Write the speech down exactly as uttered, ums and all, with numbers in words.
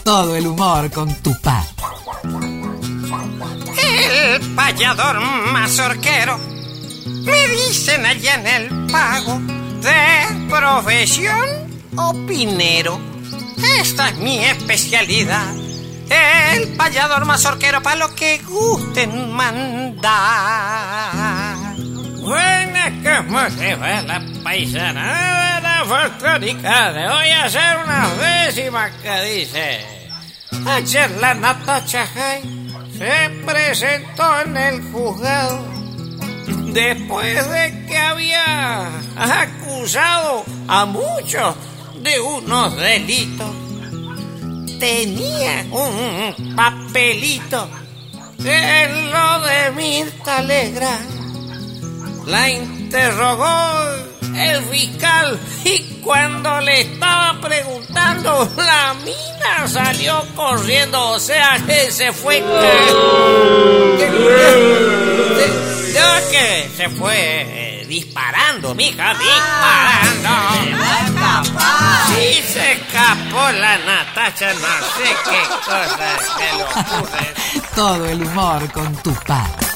Todo el humor con Tupac. El payador mazorquero, me dicen allá en el pago, de profesión opinero. Esta es mi especialidad. El payador mazorquero, pa' lo que gusten mandar. Buenas, ¿cómo se va la paisana de la folclórica? Le voy a hacer una décima que dice: ayer la Natacha Jay se presentó en el juzgado después de que había acusado a muchos de unos delitos. Tenía un papelito en lo de Mirta Legrand. La interrogó el fiscal y cuando le estaba preguntando, la mina salió corriendo, o sea que se fue. Que, que, que se fue eh, disparando, mija, disparando. ¡Se va a escapar! Sí, se escapó la Natacha, no sé qué cosa se le ocurre. Todo el humor con Tupac.